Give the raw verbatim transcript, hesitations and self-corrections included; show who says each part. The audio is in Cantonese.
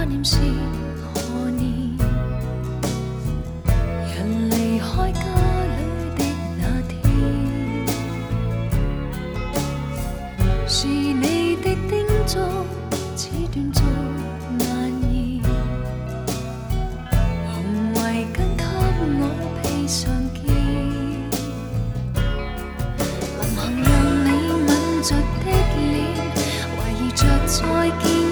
Speaker 1: 念是何年？人离开家里的那天，是你的叮嘱，似断续蔓延。红围巾给我披上肩，临行让你吻着的脸，怀疑着再见。